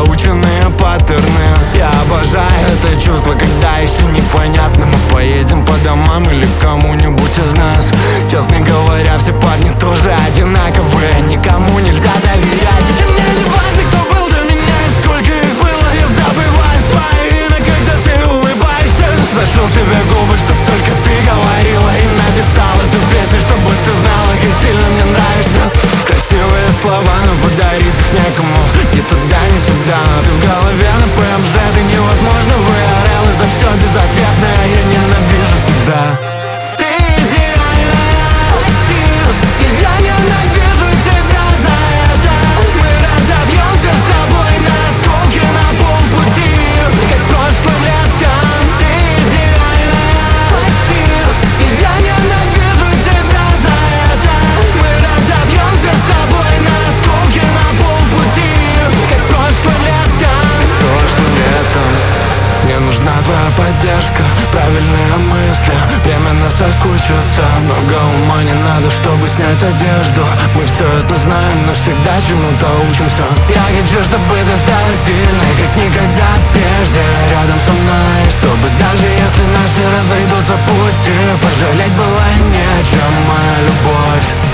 заученные паттерны. Я обожаю это чувство, когда еще непонятно, мы поедем по домам или кому-нибудь из нас. Честно говоря, все парни тоже одинаковые, никому нельзя доверять. И мне не важно, кто был до меня и сколько их было. Я забываю свое имя, когда ты улыбаешься. Зашил себе губы, чтоб только ты говорила, и написал эту песню, чтобы ты знала, как сильно мне нравишься. Красивые слова, но подарить их некому, ни туда, ни сюда. Ты в голове на ПМЖ, ты невозможно ВРЛ, и за все безответное я ненавижу тебя. Ты идеальная, прости, и я ненавижу тебя за это. Мы разобьемся с тобой на осколки на полпути, как прошлым летом. Ты идеальная, прости, и я ненавижу тебя за это. Мы разобьемся с тобой на осколки на полпути, как прошлым летом. Прошлым летом. Мне нужна твоя поддержка, правильные мысли, временно соскучиться. Много ума не надо, чтобы снять одежду. Мы все это знаем, но всегда чему-то учимся. Я хочу, чтобы ты стала сильной, как никогда прежде, рядом со мной, чтобы даже если наши разойдутся пути, пожалеть было не о чем, моя любовь.